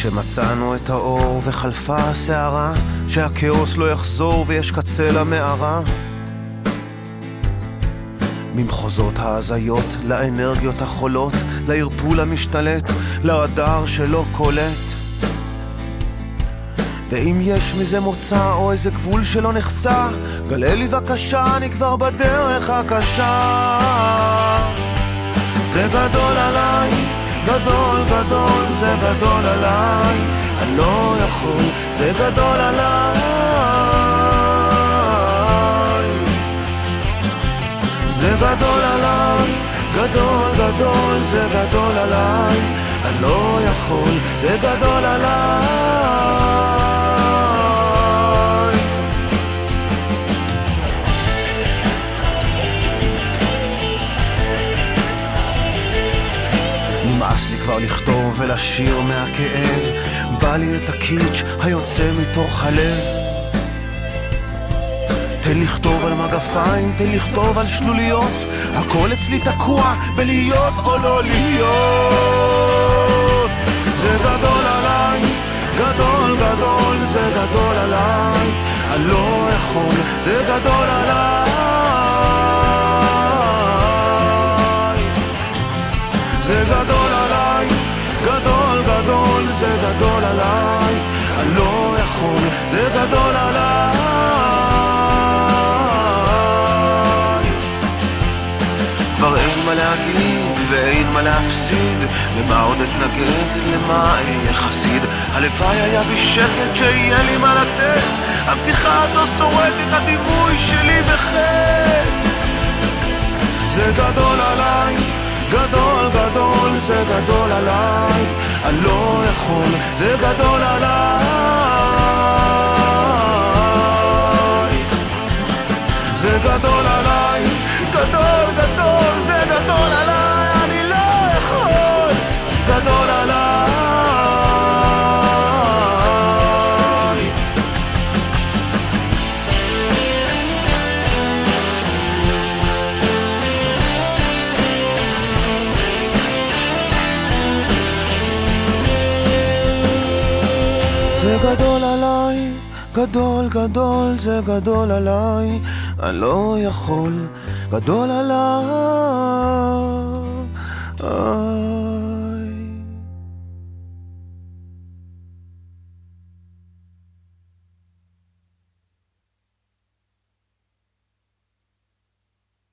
כשמצאנו את האור וחלפה השערה, שהכאוס לא יחזור ויש קצה למערה. ממחוזות ההזיות לאנרגיות החולות, לערפול המשתלט, לרדאר שלא קולט. ואם יש מזה מוצא או איזה גבול שלא נחצה, גלה לי בבקשה, אני כבר בדרך הקשה. זה גדול עליי, גדול גדול, זה גדול עליי, אני לא יכול, זה גדול עליי. זה גדול עליי, גדול גדול, זה גדול עליי, אני לא יכול, זה גדול עליי. נמאס לי כבר לכתוב ולשיר מהכאב, בא לי את הקיץ' היוצא מתוך הלב. תן לכתוב על מגפיים, תן לכתוב על שלוליות, הכל אצלי תקוע בלהיות או לא להיות. זה גדול עליי, גדול גדול, זה גדול עליי, אני לא יכול, זה גדול עליי. זה גדול עליי, גדול גדול, זה גדול עליי, אני לא יכול, זה גדול עליי. כבר אין מה להגיד ואין מה להפסיד, למה עוד אתנגד, למה אהיה חסיד. הלוואי היה בשקט שיהיה לי מה לתת, הבדיחה הזו שורדת את הדימוי שלי בחטא. זה גדול עליי, גדול גדול, זה גדול עליי, אני לא יכול, זה גדול עליי. זה גדול עליי, גדול גדול, זה גדול עליי, אני לא יכול, זה גדול עליי. זה גדול עליי, גדול גדול, זה גדול עליי, אני לא יכול, גדול עליי.